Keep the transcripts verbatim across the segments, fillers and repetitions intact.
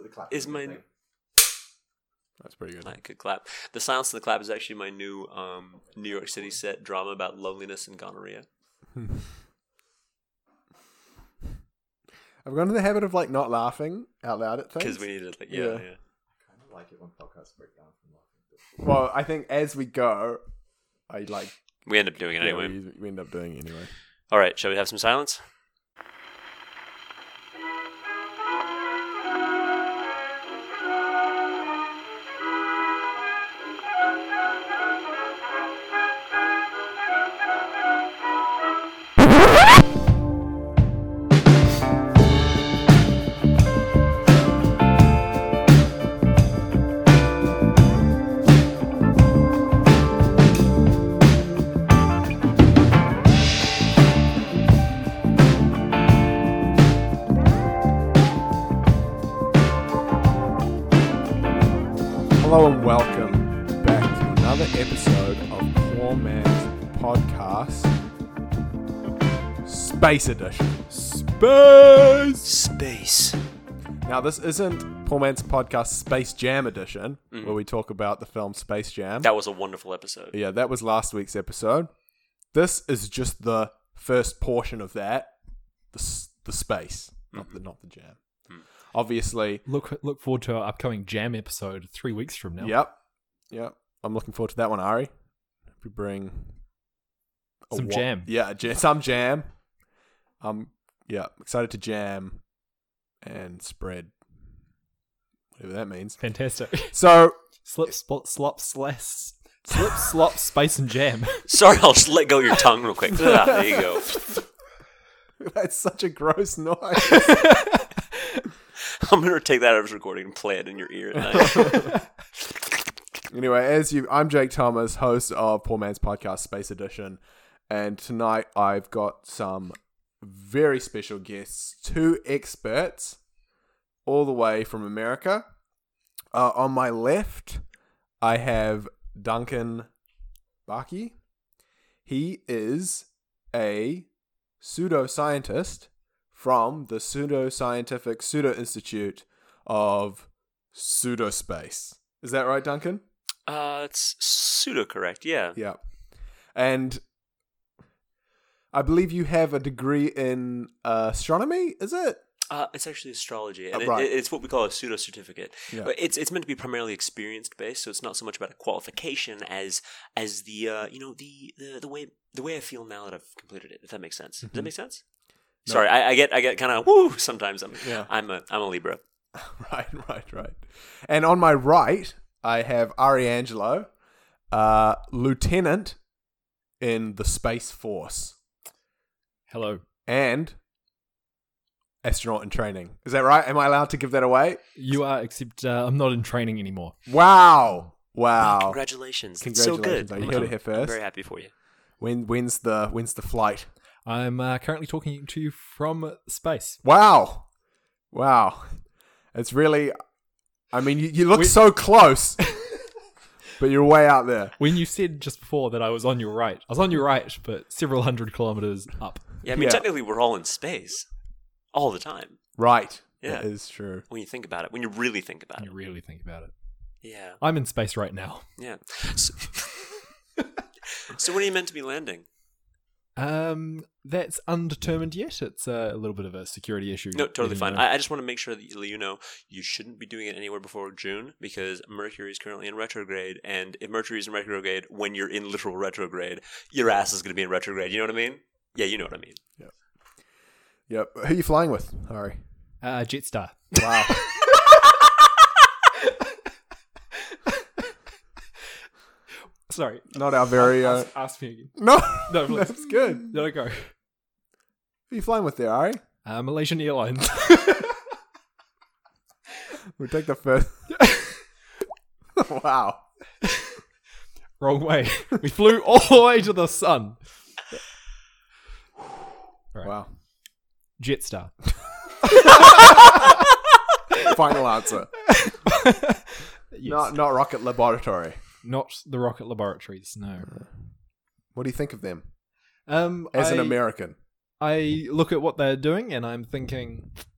clap is my... That's pretty good. I could clap. The Silence of the Clap is actually my new um, New York City set drama about loneliness and gonorrhea. I've gone into the habit of like not laughing out loud at things. Because we need to, like, yeah, Yeah. yeah. I kind of like it when podcasts break down from laughing. Well, I think as we go, I like. We end up doing it Yeah, anyway. we, we end up doing it anyway. All right, shall we have some silence? Hello and welcome back to another episode of Poor Man's Podcast, Space Edition. Space! Space. Now, this isn't Poor Man's Podcast Space Jam Edition, Mhm. where we talk about the film Space Jam. That was a wonderful episode. Yeah, that was last week's episode. This is just the first portion of that, the s- the space, not the not the jam. Mm. Obviously, Look look forward to our upcoming Jam episode three weeks from now. yep, yep. I'm looking forward to that one, Ari. If we bring a Some wa- jam. yeah, ja- some jam. Um, yeah, excited to jam and spread, whatever that means. Fantastic. So, Slip, spot, slop, slash, slip, slop, space, and jam. Sorry, I'll just let go of your tongue real quick. Ah, there you go. that's such a gross noise. I'm going to take that out of this recording and play it in your ear at night. Anyway, as you, I'm Jake Thomas, host of Poor Man's Podcast Space Edition, and tonight I've got some very special guests, two experts, all the way from America. Uh, on my left, I have Duncan Barkey. He is a pseudoscientist from the Pseudoscientific Pseudo Institute of Pseudospace. Is that right, Duncan? Uh, it's pseudo correct, yeah. Yeah. And I believe you have a degree in uh, astronomy, is it? Uh, it's actually astrology, and Oh, right. it, it's what we call a pseudo certificate. Yeah. But it's it's meant to be primarily experience based, so it's not so much about a qualification as as the uh, you know the, the the way the way I feel now that I've completed it. If that makes sense. Does that make sense? No. Sorry, I, I get I get kind of woo sometimes. I'm Yeah. I'm a I'm a Libra. Right, right, right. And on my right, I have Ari Angelo, uh, lieutenant in the Space Force Hello. and astronaut in training. Is that right? Am I allowed to give that away? You are, except uh, I'm not in training anymore. Wow. Wow. Congratulations. It's so good. Congratulations. Oh, you Thank heard you. it here first. I'm very happy for you. When, when's the when's the flight? I'm uh, currently talking to you from space. Wow. Wow. It's really, I mean, you, you look We- so close, but you're way out there. When you said just before that I was on your right, I was on your right, but several hundred kilometers up. Yeah, I mean Yeah. technically we're all in space all the time Right. Yeah. That is true. when you think about it. When you really think about When it. you really think about it. Yeah. I'm in space right now. Yeah. So, so when are you meant to be landing? Um, that's undetermined yet. It's uh, a little bit of a security issue. No, totally Even fine. though- I, I just want to make sure that you, you know you shouldn't be doing it anywhere before June because Mercury is currently in retrograde, and if Mercury is in retrograde when you're in literal retrograde, your ass is going to be in retrograde. You know what I mean? Yeah, you know what I mean. Yep. Who are you flying with, Ari? Uh, Jetstar. Wow. Sorry. Not our very. Uh, Ask, ask me again. no, No, please. that's good. Let it go. Who are you flying with there, Ari? Uh, Malaysian Airlines. We'll take the first. Wow. Wrong way. We flew all the way to the sun. Right. Wow. Jetstar. Final answer. Yes. Not not Rocket Laboratory. Not the rocket laboratories, no. What do you think of them Um, as I, an American? I look at what they're doing and I'm thinking,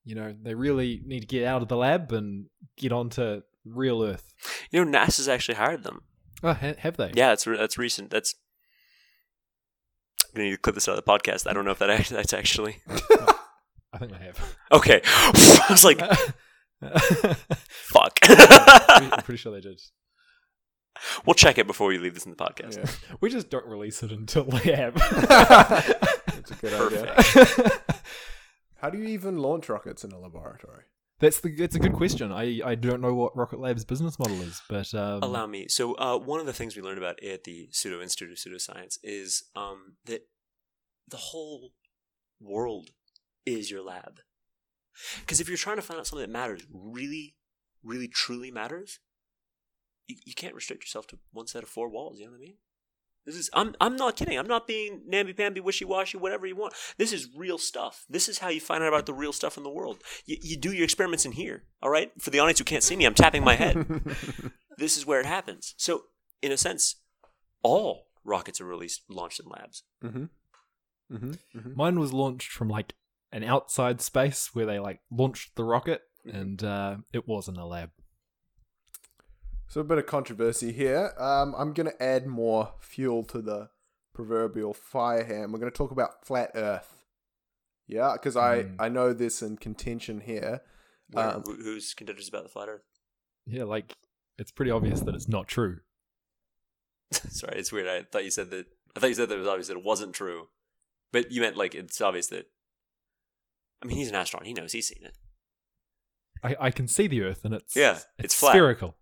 you know, they really need to get out of the lab and get onto real Earth. You know, NASA's actually hired them. Oh, ha- have they? Yeah, that's re- that's recent. That's I'm gonna need to clip this out of the podcast. I don't know if that actually, that's actually I think they have. okay. I was like, fuck. I'm pretty sure they did. We'll check it before we leave this in the podcast. Yeah. We just don't release it until they have. That's a good idea. Perfect. How do you even launch rockets in a laboratory? That's the. That's a good question. I, I don't know what Rocket Lab's business model is, but um, Allow me. So, uh, one of the things we learned about at the Pseudo Institute of Pseudoscience is um, that the whole world is your lab. Because if you're trying to find out something that matters, really, really, truly matters, you, you can't restrict yourself to one set of four walls. You know what I mean? This is. I'm. I'm not kidding. I'm not being namby-pamby, wishy-washy, whatever you want. This is real stuff. This is how you find out about the real stuff in the world. You, you do your experiments in here. All right. For the audience who can't see me, I'm tapping my head. This is where it happens. So, in a sense, all rockets are released, launched in labs. Mm-hmm. Mm-hmm. Mm-hmm. mine was launched from like an outside space where they like launched the rocket, Mhm. and uh, it was in a lab. So a bit of controversy here. Um, I'm going to add more fuel to the proverbial fire here, and we're going to talk about flat Earth. Yeah, because I, Mm. I know there's some contention here. Where, Um, who- who's contentious about the flat Earth? Yeah, like it's pretty obvious that it's not true. Sorry, it's weird. I thought you said that. I thought you said that it was obvious that it wasn't true, but you meant like it's obvious that. I mean, he's an astronaut. He knows. He's seen it. I, I can see the Earth, and it's Yeah, it's, it's flat. spherical.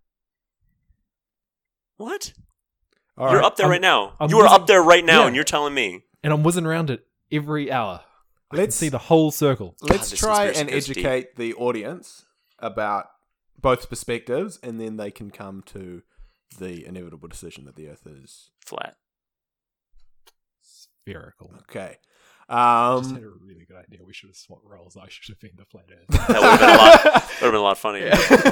What? all You're right. up there I'm- right now. I'm you are whizzing- up there right now, Yeah. and you're telling me. And I'm whizzing around it every hour. I can Let's- see the whole circle. Let's this try conspiracy and goes deep. educate the audience about both perspectives, and then they can come to the inevitable decision that the Earth is Flat. Spherical. okay. I just Um, had a really good idea. We should have swapped roles. I should have been the flat Earth. That would have been a lot. Would have been a lot funnier.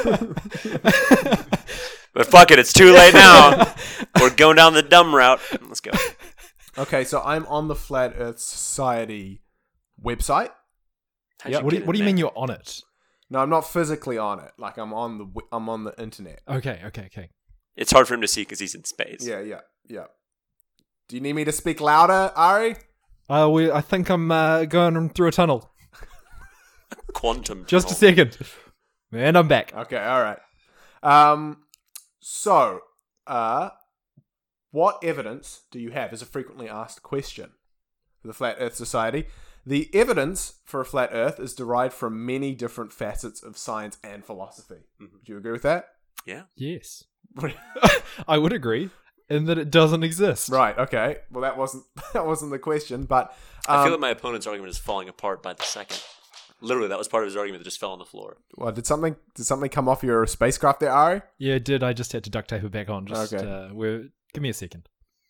But fuck it, it's too late now. We're going down the dumb route. Let's go. okay, so I'm on the Flat Earth Society website. How'd Yep. What do you, get what do in you mean there? you're on it? No, I'm not physically on it. Like I'm on the w- I'm on the internet. Okay, okay, okay. It's hard for him to see because he's in space. Yeah, yeah, yeah. Do you need me to speak louder, Ari? Uh, we, I think I'm uh, going through a tunnel. Quantum. Just a tunnel. second. And I'm back. Okay, all right. Um, so, uh, what evidence do you have? Is a frequently asked question for the Flat Earth Society. The evidence for a flat Earth is derived from many different facets of science and philosophy. Mhm. Do you agree with that? Yeah. Yes. I would agree in that it doesn't exist. Right. Okay. Well, that wasn't that wasn't the question, but I um, feel like my opponent's argument is falling apart by the second. Literally, that was part of his argument that just fell on the floor. well, did something did something come off your spacecraft there, Ari? Yeah, it did. I just had to duct tape it back on. Just Okay. uh, we're, give me a second.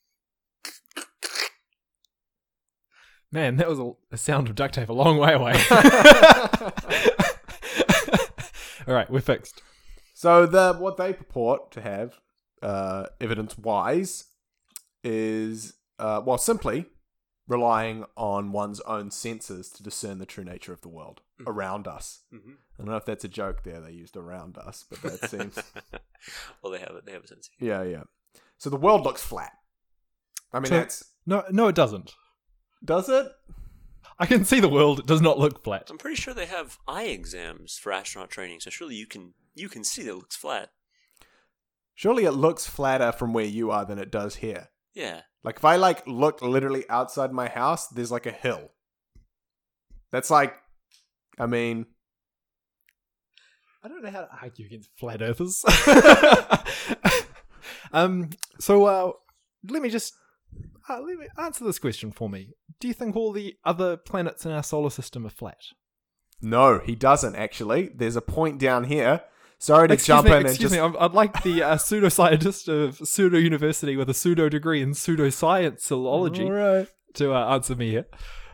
Man, that was a, a sound of duct tape a long way away. All right, we're fixed. So the what they purport to have, uh, evidence-wise, is uh, well simply relying on one's own senses to discern the true nature of the world around us. Mm-hmm. I don't know if that's a joke there. They used around us, but that seems Well, they have it. They have a sense. yeah, yeah. So the world looks flat. I mean, So- that's No, no, it doesn't. does it? I can see the world. It does not look flat. I'm pretty sure they have eye exams for astronaut training, so surely you can you can see that it looks flat. Surely it looks flatter from where you are than it does here. Yeah. Like if I like look literally outside my house, there's like a hill. That's like, I mean, I don't know how to argue against flat earthers. um. So, uh, let me just uh, let me answer this question for me. Do you think all the other planets in our solar system are flat? no, he doesn't actually. There's a point down here. Sorry to Excuse jump me, in and excuse just. me. I'm- I'd like the uh, pseudo-scientist of pseudo university with a pseudo degree in pseudoscienceology All right. to uh, answer me here.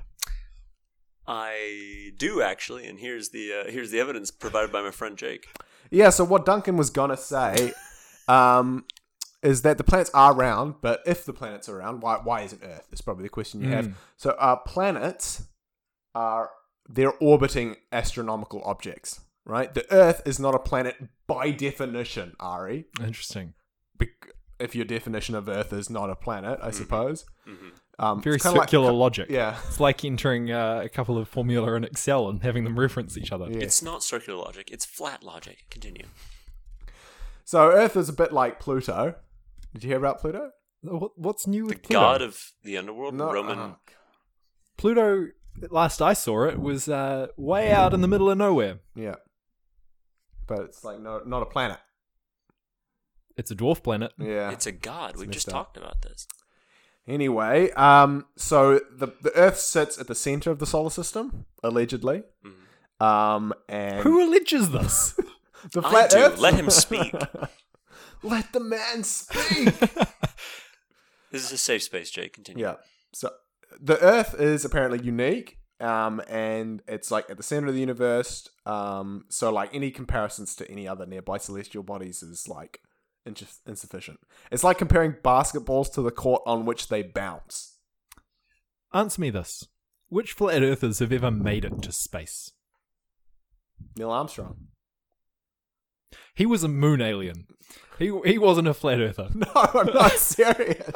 I do actually, and here's the uh, here's the evidence provided by my friend Jake. Yeah. So what Duncan was gonna say, um, is that the planets are round, but if the planets are round, why why isn't Earth? Is probably the question you Mm. have. So uh, planets are they're orbiting astronomical objects, right? The Earth is not a planet by definition, Ari. Interesting. Bec- if your definition of Earth is not a planet, I suppose. Mhm. Um, Very it's kinda circular like, logic. Yeah. It's like entering uh, a couple of formula in Excel and having them reference each other. Yeah. It's not circular logic. It's flat logic. Continue. So Earth is a bit like Pluto. Did you hear about Pluto? What, what's new The with Pluto? god of the underworld, No, Roman. uh, Pluto, last I saw it, was uh, way out in the middle of nowhere. yeah. But it's like no, not a planet. It's a dwarf planet. Yeah. It's a god. It's We just messed up. talked about this. Anyway, um, so the the Earth sits at the center of the solar system, allegedly. Mhm. Um, and Who alleges this? the I flat do. Earth. Let him speak. Let the man speak. This is a safe space, Jake. Continue. Yeah. So the Earth is apparently unique, um, and it's like at the center of the universe. Um, so like any comparisons to any other nearby celestial bodies is like ins- insufficient. It's like comparing basketballs to the court on which they bounce. Answer me this. Which flat earthers have ever made it to space? Neil Armstrong. He was a moon alien. He he wasn't a flat earther. No, I'm not serious.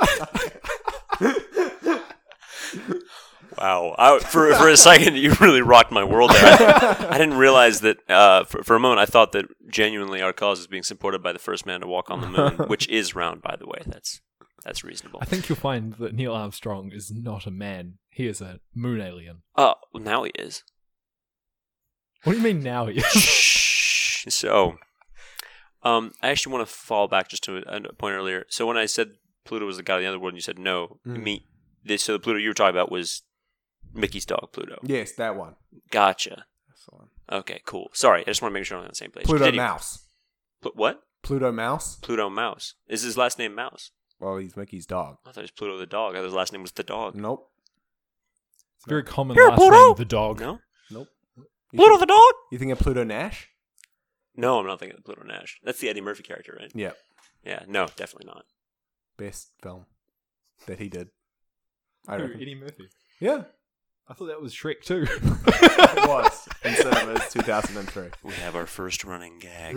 Wow. I, for for a second, you really rocked my world there. I, I didn't realize that. Uh, for, for a moment, I thought that genuinely our cause is being supported by the first man to walk on the moon, which is round, by the way. That's that's reasonable. I think you'll find that Neil Armstrong is not a man. He is a moon alien. Oh, well, now he is. What do you mean now he is? Shh. So, um, I actually want to fall back just to a, a point earlier. So when I said Pluto was the god of the underworld, and you said no, Mm. me. This, so the Pluto you were talking about was Mickey's dog, Pluto. Yes, that one. Gotcha. That's the one. Okay, cool. Sorry, I just want to make sure I'm on the same page. Pluto Continue. Mouse. Pl- what? Pluto Mouse. Pluto Mouse. Is his last name Mouse? Well, he's Mickey's dog. I thought it was Pluto the dog. I thought his last name was the dog. Nope. It's a very common Here, last Pluto! name, the dog. No? Nope. You Pluto think, the dog? you think of Pluto Nash? No, I'm not thinking of Pluto Nash. That's the Eddie Murphy character, right? Yeah. Yeah, no, definitely not. Best film that he did. I Who, reckon. Eddie Murphy. Yeah. I thought that was Shrek too. It was in cinemas two thousand three. We have our first running gag.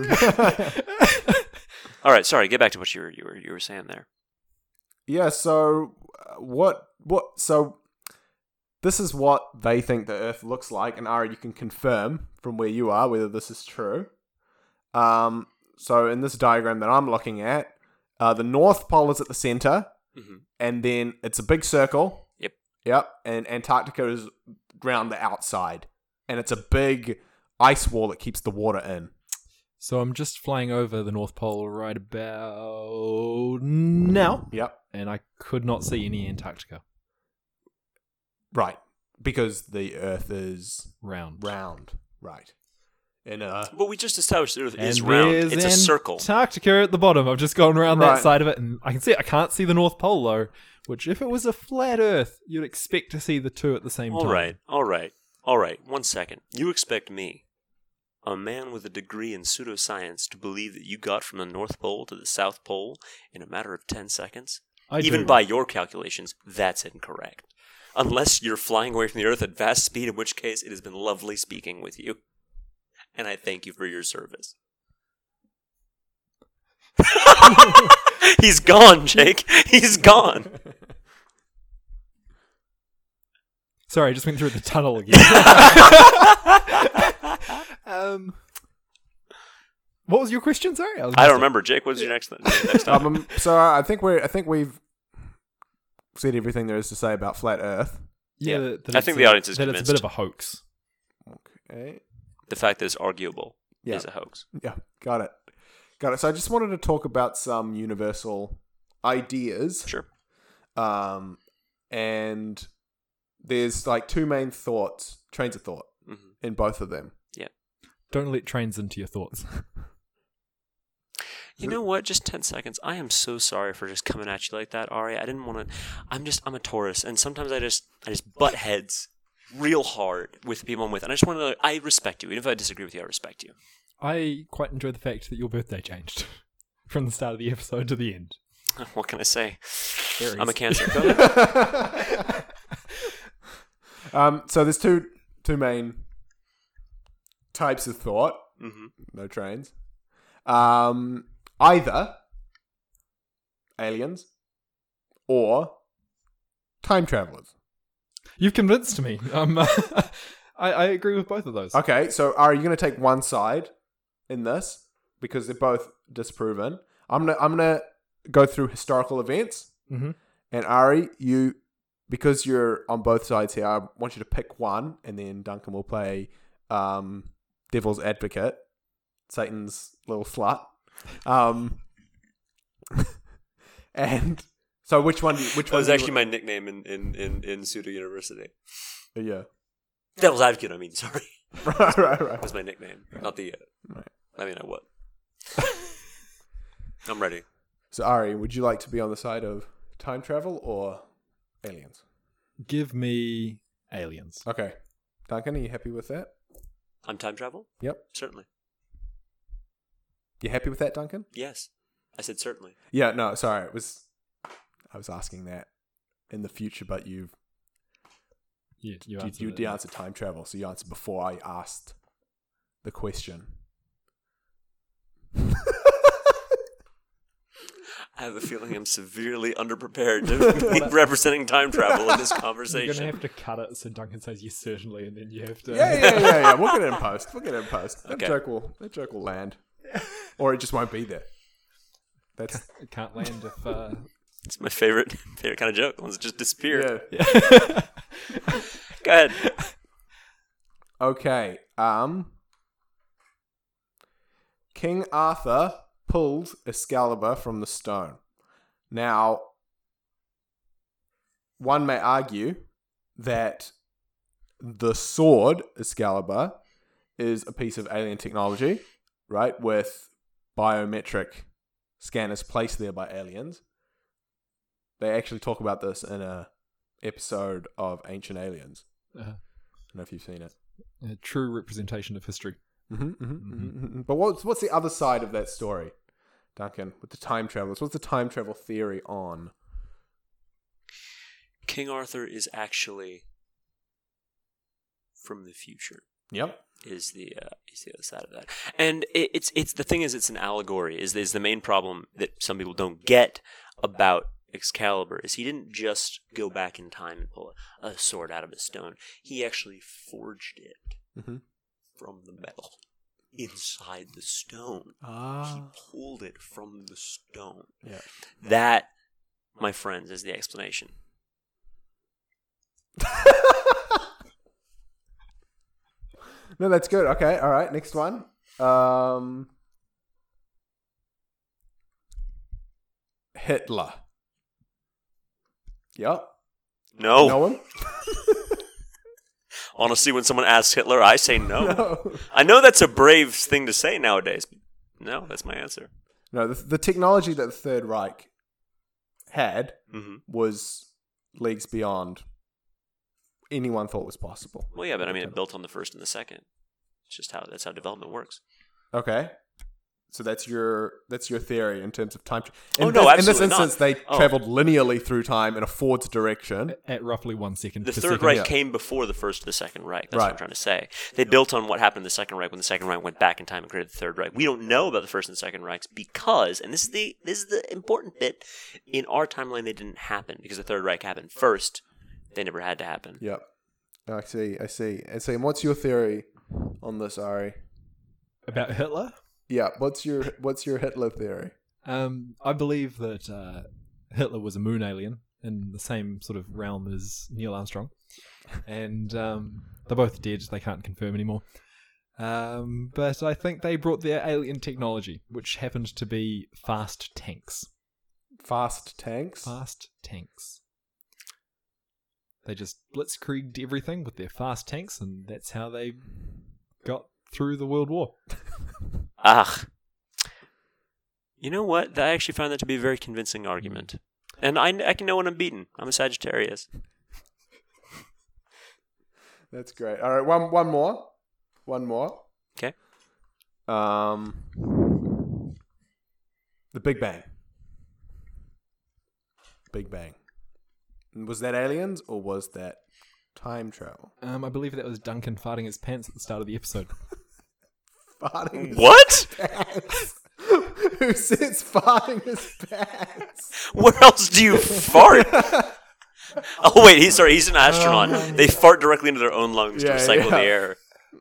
All right, sorry. Get back to what you were you were you were saying there. Yeah, so uh, what what so this is what they think the Earth looks like, and Ari, you can confirm from where you are whether this is true. Um so in this diagram that I'm looking at, uh, the North Pole is at the center, Mm-hmm. and then it's a big circle. Yep. Yep, and Antarctica is round the outside, and it's a big ice wall that keeps the water in. So I'm just flying over the North Pole right about now, Yep. and I could not see any Antarctica. Right. Because the Earth is Round. round. Right. In a But we just established the Earth is And round. there's It's a circle. Antarctica at the bottom. I've just gone around Right. that side of it, and I can see. I can't see the North Pole though. Which, if it was a flat Earth, you'd expect to see the two at the same All time. right, all right, all right. One second. You expect me, a man with a degree in pseudoscience, to believe that you got from the North Pole to the South Pole in a matter of ten seconds? I Even do. by your calculations, that's incorrect. Unless you're flying away from the Earth at vast speed, in which case it has been lovely speaking with you. And I thank you for your service. He's gone, Jake. He's gone. Sorry, I just went through the tunnel again. um, what was your question? Sorry, was I don't missed it. remember, Jake. What was your next next topic? um, so I think we I think we've said everything there is to say about flat Earth. Yeah, Yeah. that- that I it's think a- the audience is that it's a bit convinced. of a hoax. Okay. The fact that it's arguable Yeah. is a hoax. Yeah, got it. Got it. So I just wanted to talk about some universal ideas. Sure. Um and there's like two main thoughts, trains of thought hmm in both of them. Don't let trains into your thoughts. You know what? Just ten seconds. I am so sorry for just coming at you like that, Ari. I didn't want to. I'm just. I'm a Taurus, and sometimes I just. I just butt heads real hard with the people I'm with, and I just want to. I respect you, even if I disagree with you. I respect you. I quite enjoy the fact that your birthday changed from the start of the episode to the end. What can I say? Aries. I'm a Cancer. Go ahead. um so there's two two main types of thought. Mm-hmm. No trains. Um, either aliens or time travelers. You've convinced me. Um, I, I agree with both of those. Okay, so are you going to take one side in this because they're both disproven? I'm gonna I'm gonna go through historical events, Mm-hmm. and Ari, you because you're on both sides here, I want you to pick one, and then Duncan will play um, devil's advocate, Satan's little slut. Um, and so, which one? do you- Which That one? was do you- actually my nickname in in in, in Pseudo University. yeah. Devil's Advocate. I mean, sorry, right, right, right. was my nickname, not the. Uh, Right. I mean, I what? I'm ready. So, Ari, would you like to be on the side of time travel or aliens? Give me aliens. Okay. Duncan, are you happy with that? On time travel? Yep. Certainly. You happy with that, Duncan? Yes, I said certainly. Yeah, no, sorry. It was I was asking that in the future, but you've Yeah, you you, answered you it. did answer time travel, so you answered before I asked the question. I have a feeling I'm severely underprepared to be representing time travel in this You're conversation. gonna have to cut it so Duncan says yes, certainly, and then you have to. Yeah, yeah, yeah, yeah. We'll get it in post. We'll get it in post. That Okay. joke will that joke will land. Or it just won't be there. That's It can't land if. Uh... It's my favorite favorite kind of joke. The ones that just disappear. yeah. Go ahead. Okay. Um King Arthur pulled Excalibur from the stone. Now, one may argue that the sword Excalibur is a piece of alien technology, right? With biometric scanners placed there by aliens. They actually talk about this in a episode of Ancient Aliens. Uh, I don't know if you've seen it. a true representation of history. Mm-hmm, mm-hmm, mm-hmm, mm-hmm. But what's what's the other side of that story, Duncan? With the time travelers, what's the time travel theory on? King Arthur is actually from the future. Yep. Is the uh, is the other side of that, and it, it's it's the thing is it's an allegory. Is is the main problem that some people don't get about Excalibur is he didn't just go back in time and pull a, a sword out of a stone. He actually forged it Mm-hmm. from the metal inside the stone. He Ah. pulled it from the stone. Yeah. That, my friends, is the explanation. No, that's good. Okay. All right. Next one. Um, Hitler. Yep. No. Know him? Honestly, when someone asks Hitler, I say no. No. I know that's a brave thing to say nowadays. But no, that's my answer. No. The, the technology that the Third Reich had hmm was leagues beyond anyone thought was possible. Well, yeah, but I mean, it built on the first and the second. It's just how that's how development works. Okay. So that's your that's your theory in terms of time. Tra- Oh, in no, this, in this absolutely not. instance, they Oh. traveled linearly through time in a forward direction. At roughly one second. The per Third second. Reich yeah. came before the First and the Second Reich. That's Right. what I'm trying to say. They built on what happened in the Second Reich when the Second Reich went back in time and created the Third Reich. We don't know about the First and Second Reichs because, and this is the this is the important bit, in our timeline they didn't happen because the Third Reich happened first. They never had to happen. Yep. I see. I see. And so, what's your theory on this, Ari? About Hitler? Yeah. What's your what's your Hitler theory? Um, I believe that uh, Hitler was a moon alien in the same sort of realm as Neil Armstrong. And um, they're both dead. They can't confirm anymore. Um, but I think they brought their alien technology, which happened to be fast tanks. Fast tanks. Fast tanks. They just blitzkrieged everything with their fast tanks, and that's how they got through the World War. Ah. You know what? I actually found that to be a very convincing argument. And I, I can know when I'm beaten. I'm a Sagittarius. That's great. All right. One one more. One more. Okay. Um. The Big Bang. Big Bang. Was that aliens or was that time travel? Um, I believe that was Duncan farting his pants at the start of the episode. farting his What? pants? Who says farting his pants? Where else do you fart? Oh wait, he's sorry. He's an astronaut. They fart directly into their own lungs Yeah, to recycle yeah. the air.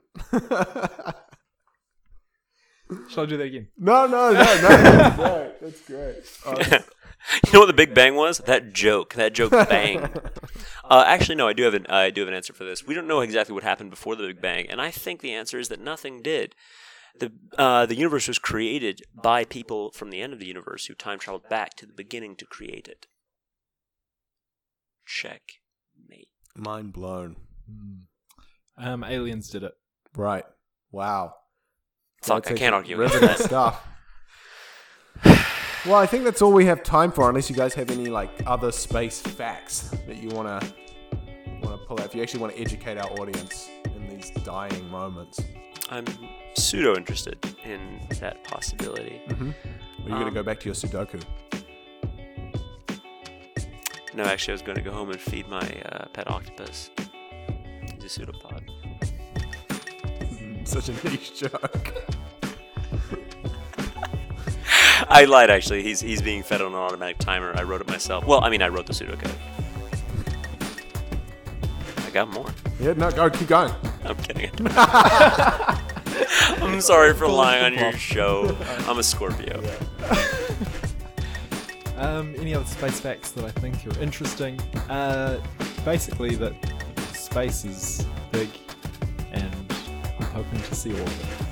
Shall I do that again? No, no, no, no. That's great. That's great. Oh, You know what the Big Bang was? That joke. That joke banged. Uh, actually, no. I do have an I do have an answer for this. We don't know exactly what happened before the Big Bang, and I think the answer is that nothing did. the uh, The universe was created by people from the end of the universe who time traveled back to the beginning to create it. Check, mate. mind blown. Um, aliens did it. Right. Wow. Fuck, That's I can't actually argue with riveting that. stuff. Well, I think that's all we have time for, unless you guys have any like other space facts that you wanna wanna pull out. If you actually want to educate our audience in these dying moments. I'm pseudo interested in that possibility. Mm-hmm. Well, you're gonna Um, go back to your Sudoku. No, actually, I was going to go home and feed my uh, pet octopus. He's a pseudopod. Such a niche joke. I lied, actually. He's he's being fed on an automatic timer. I wrote it myself. Well, I mean, I wrote the pseudocode. I got more. Yeah, no, go, keep going. I'm kidding. I'm sorry for lying on your show. I'm a Scorpio. Um, any other space facts that I think are interesting? Uh, basically that space is big, and I'm hoping to see all of it.